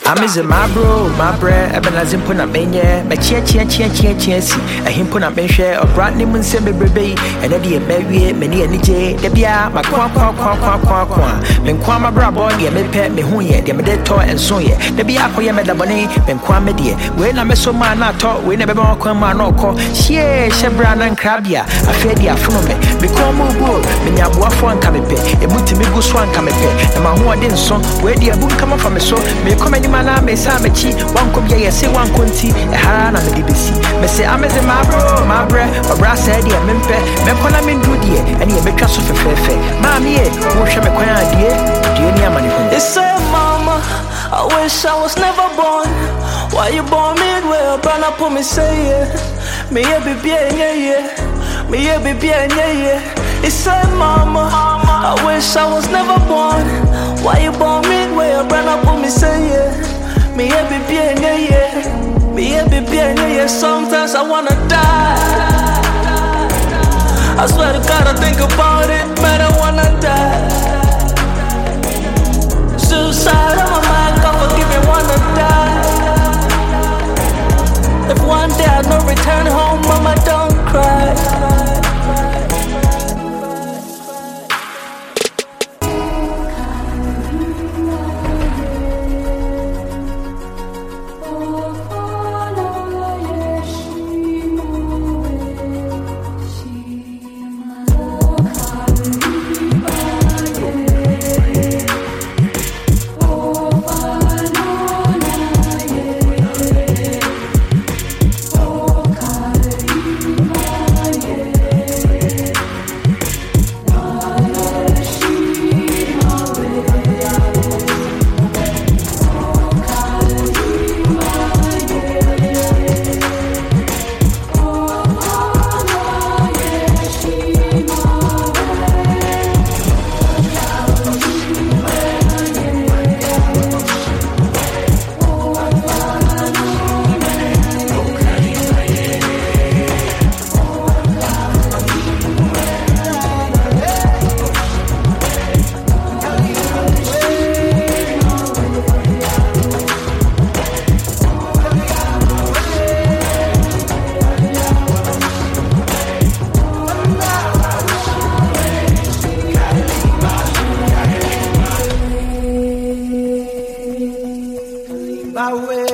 I'm is my bro, my bread, I've been as in put a mania, but cheer, a him put a measure of brand name and semi baby, and a dear baby, many and DJ, the bia, my quan, when Quama Brabo, ye may pet me who ye, the medetor and so ye, the bia for ye medabone, when Quama dear, when I'm so man, I talk, we never more Quama no call, she, Shebran and Crabia, a fair dear from me, become more, when you have one come pay, a multimigo swan come pay, and my one didn't so, where the book come from so, may come any man, I may say, one could be a say one country, a harana, the BBC, may say, I'm as a my bread, a brass idea, mempe, Mekona min do dear, and you make us of a fair. Mammy, who shall make my idea? Do you need money? They say, Mama, I wish I was never born. Why you born midway? Burn up on me, say, yeah. Me, yeah, baby, yeah. Me, yeah, baby, yeah. They say, Mama, I wish I was never born. Why you born midway? Burn up on me, say, yeah. Me, yeah, baby, yeah. Me, yeah, baby, yeah. Sometimes I wanna die. I swear to God, I think about it, but I wanna die. Suicide on my mind, God forgive me, wanna die. If one day I don't return home, Mama, don't cry. My way.